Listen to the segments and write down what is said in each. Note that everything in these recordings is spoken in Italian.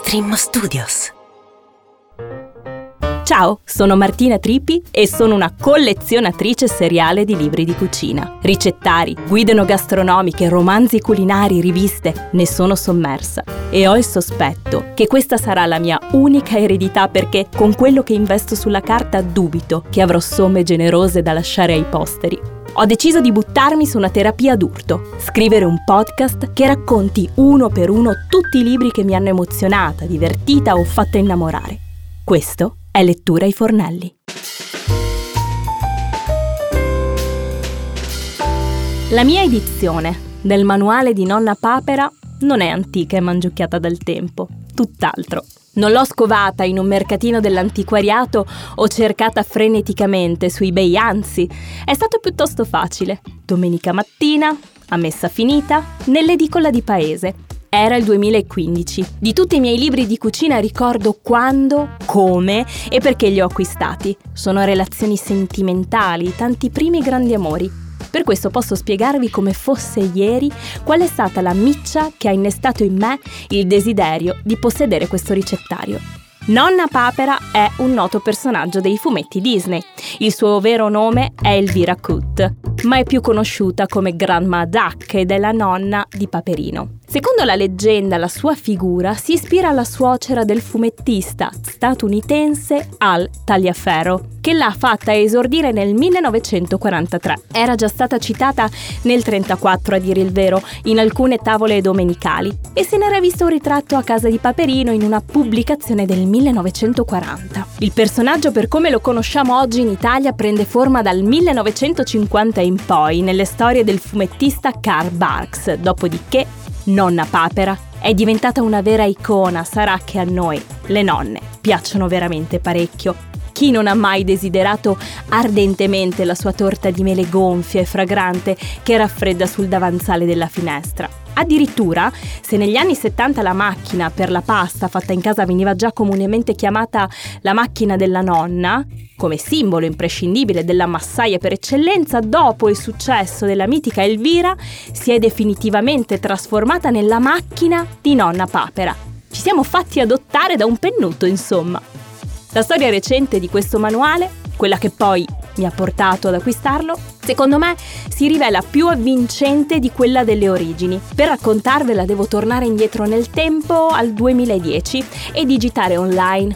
Stream Studios. Ciao, sono Martina Trippi e sono una collezionatrice seriale di libri di cucina. Ricettari, guide enogastronomiche, romanzi culinari, riviste, ne sono sommersa. E ho il sospetto che questa sarà la mia unica eredità perché con quello che investo sulla carta dubito che avrò somme generose da lasciare ai posteri. Ho deciso di buttarmi su una terapia d'urto, scrivere un podcast che racconti uno per uno tutti i libri che mi hanno emozionata, divertita o fatta innamorare. Questo è Lettura ai Fornelli. La mia edizione del manuale di Nonna Papera non è antica e mangiucchiata dal tempo, tutt'altro. Non l'ho scovata in un mercatino dell'antiquariato o cercata freneticamente su eBay, anzi, è stato piuttosto facile. Domenica mattina, a messa finita, nell'edicola di paese. Era il 2015. Di tutti i miei libri di cucina ricordo quando, come e perché li ho acquistati. Sono relazioni sentimentali, tanti primi grandi amori. Per questo posso spiegarvi come fosse ieri qual è stata la miccia che ha innestato in me il desiderio di possedere questo ricettario. Nonna Papera è un noto personaggio dei fumetti Disney. Il suo vero nome è Elvira Kut, ma è più conosciuta come Grandma Duck ed è la nonna di Paperino. Secondo la leggenda, la sua figura si ispira alla suocera del fumettista statunitense Al Taliaferro, che l'ha fatta esordire nel 1943. Era già stata citata nel 1934, a dire il vero, in alcune tavole domenicali, e se n'era visto un ritratto a casa di Paperino in una pubblicazione del 1940. Il personaggio, per come lo conosciamo oggi in Italia, prende forma dal 1950 in poi nelle storie del fumettista Carl Barks, dopodiché Nonna Papera è diventata una vera icona. Sarà che a noi, le nonne, piacciono veramente parecchio. Chi non ha mai desiderato ardentemente la sua torta di mele gonfia e fragrante che raffredda sul davanzale della finestra? Addirittura, se negli anni 70 la macchina per la pasta fatta in casa veniva già comunemente chiamata la macchina della nonna, come simbolo imprescindibile della massaia per eccellenza, dopo il successo della mitica Elvira, si è definitivamente trasformata nella macchina di Nonna Papera. Ci siamo fatti adottare da un pennuto, insomma. La storia recente di questo manuale, quella che poi mi ha portato ad acquistarlo, secondo me si rivela più avvincente di quella delle origini. Per raccontarvela devo tornare indietro nel tempo al 2010 e digitare online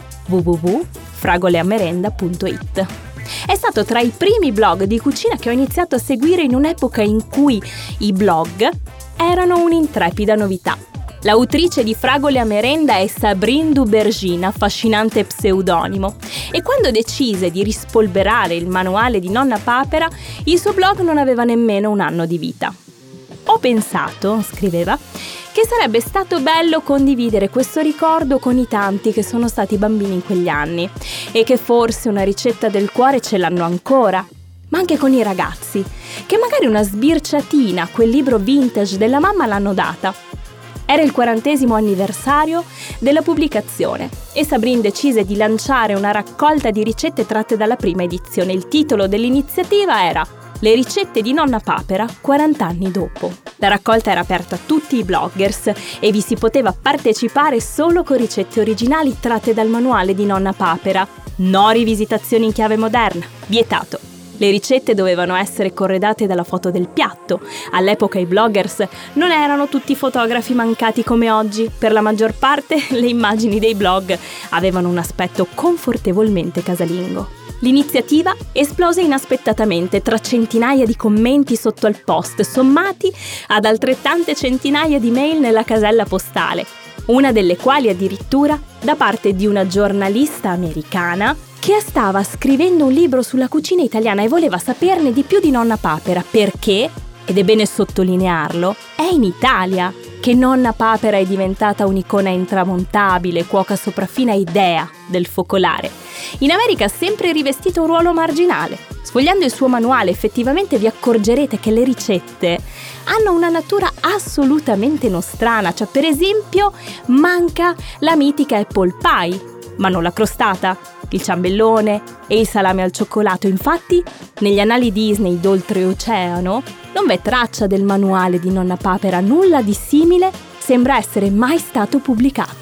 www.fragoleamerenda.it. È stato tra i primi blog di cucina che ho iniziato a seguire in un'epoca in cui i blog erano un'intrepida novità. L'autrice di Fragole a merenda è Sabrine Dubergine, affascinante pseudonimo, e quando decise di rispolverare il manuale di Nonna Papera, il suo blog non aveva nemmeno un anno di vita. Ho pensato, scriveva, che sarebbe stato bello condividere questo ricordo con i tanti che sono stati bambini in quegli anni e che forse una ricetta del cuore ce l'hanno ancora, ma anche con i ragazzi, che magari una sbirciatina a quel libro vintage della mamma l'hanno data. Era il 40° anniversario della pubblicazione e Sabrine decise di lanciare una raccolta di ricette tratte dalla prima edizione. Il titolo dell'iniziativa era Le ricette di Nonna Papera 40 anni dopo. La raccolta era aperta a tutti i bloggers e vi si poteva partecipare solo con ricette originali tratte dal manuale di Nonna Papera. No rivisitazioni in chiave moderna, vietato. Le ricette dovevano essere corredate dalla foto del piatto. All'epoca i bloggers non erano tutti fotografi mancati come oggi. Per la maggior parte le immagini dei blog avevano un aspetto confortevolmente casalingo. L'iniziativa esplose inaspettatamente tra centinaia di commenti sotto al post, sommati ad altrettante centinaia di mail nella casella postale, una delle quali addirittura da parte di una giornalista americana che stava scrivendo un libro sulla cucina italiana e voleva saperne di più di Nonna Papera perché, ed è bene sottolinearlo, è in Italia che Nonna Papera è diventata un'icona intramontabile, cuoca sopraffina e dea del focolare. In America ha sempre rivestito un ruolo marginale. Sfogliando il suo manuale effettivamente vi accorgerete che le ricette hanno una natura assolutamente nostrana, cioè per esempio manca la mitica apple pie, ma non la crostata, il ciambellone e il salame al cioccolato. Infatti, negli annali Disney d'oltreoceano non v'è traccia del manuale di Nonna Papera, nulla di simile sembra essere mai stato pubblicato.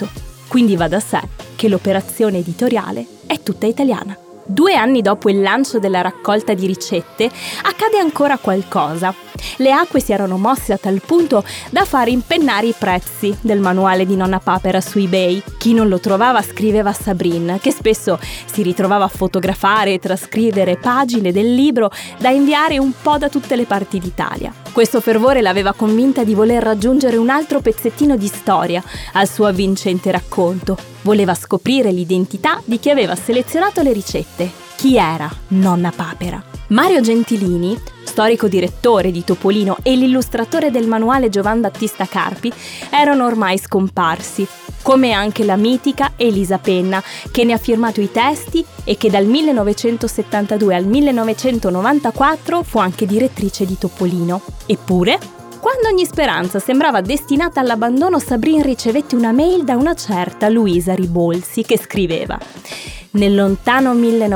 quindi va da sé che l'operazione editoriale è tutta italiana. 2 anni dopo il lancio della raccolta di ricette, accade ancora qualcosa. Le acque si erano mosse a tal punto da far impennare i prezzi del manuale di Nonna Papera su eBay. Chi non lo trovava scriveva a Sabrin, che spesso si ritrovava a fotografare e trascrivere pagine del libro da inviare un po' da tutte le parti d'Italia. Questo fervore l'aveva convinta di voler raggiungere un altro pezzettino di storia al suo avvincente racconto. Voleva scoprire l'identità di chi aveva selezionato le ricette. Chi era Nonna Papera? Mario Gentilini, storico direttore di Topolino, e l'illustratore del manuale Giovan Battista Carpi erano ormai scomparsi, come anche la mitica Elisa Penna, che ne ha firmato i testi e che dal 1972 al 1994 fu anche direttrice di Topolino. Eppure, quando ogni speranza sembrava destinata all'abbandono, Sabrin ricevette una mail da una certa Luisa Ribolsi che scriveva: nel lontano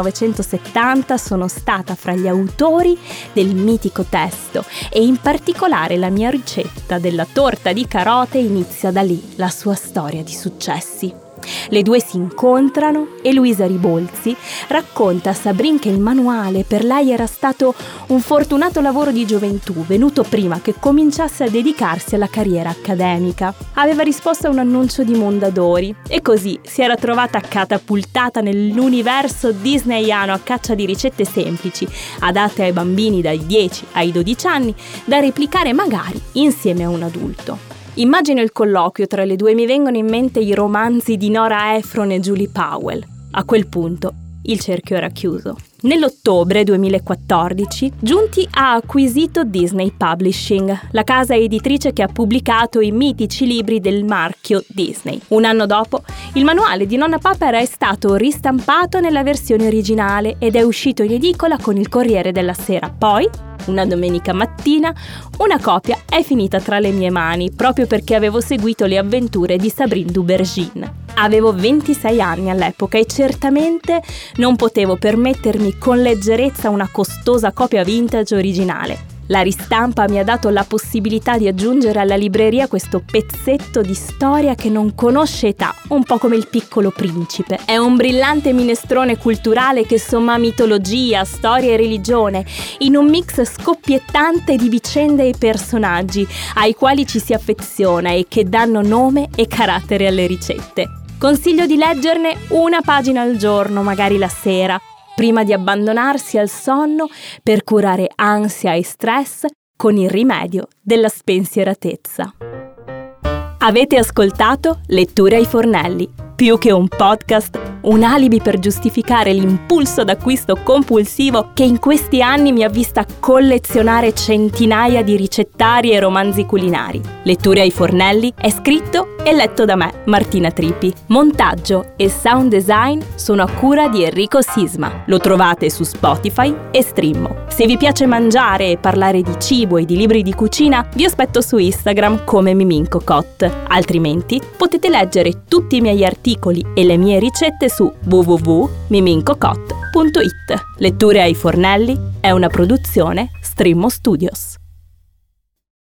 1970 sono stata fra gli autori del mitico testo e in particolare la mia ricetta della torta di carote inizia da lì la sua storia di successi. Le due si incontrano e Luisa Ribolsi racconta a Sabrin che il manuale per lei era stato un fortunato lavoro di gioventù, venuto prima che cominciasse a dedicarsi alla carriera accademica. Aveva risposto a un annuncio di Mondadori e così si era trovata catapultata nell'universo disneyano a caccia di ricette semplici, adatte ai bambini dai 10 ai 12 anni, da replicare magari insieme a un adulto. Immagino il colloquio tra le due, mi vengono in mente i romanzi di Nora Ephron e Julie Powell. A quel punto il cerchio era chiuso. Nell'ottobre 2014, Giunti ha acquisito Disney Publishing, la casa editrice che ha pubblicato i mitici libri del marchio Disney. Un anno dopo, il manuale di Nonna Papera è stato ristampato nella versione originale ed è uscito in edicola con il Corriere della Sera. Poi, una domenica mattina, una copia è finita tra le mie mani, proprio perché avevo seguito le avventure di Sabrin Dubergin. Avevo 26 anni all'epoca e certamente non potevo permettermi con leggerezza una costosa copia vintage originale. La ristampa mi ha dato la possibilità di aggiungere alla libreria questo pezzetto di storia che non conosce età, un po' come Il Piccolo Principe. È un brillante minestrone culturale che somma mitologia, storia e religione, in un mix scoppiettante di vicende e personaggi, ai quali ci si affeziona e che danno nome e carattere alle ricette. Consiglio di leggerne una pagina al giorno, magari la sera, prima di abbandonarsi al sonno per curare ansia e stress con il rimedio della spensieratezza. Avete ascoltato Letture ai Fornelli, più che un podcast, un alibi per giustificare l'impulso d'acquisto compulsivo che in questi anni mi ha vista collezionare centinaia di ricettari e romanzi culinari. Letture ai Fornelli è scritto e letto da me, Martina Trippi. Montaggio e sound design sono a cura di Enrico Sisma. Lo trovate su Spotify e Streammo. Se vi piace mangiare e parlare di cibo e di libri di cucina, vi aspetto su Instagram come Mimincocotte. Altrimenti potete leggere tutti i miei articoli e le mie ricette su www.mimincocotte.it. Letture ai Fornelli è una produzione Streammo Studios.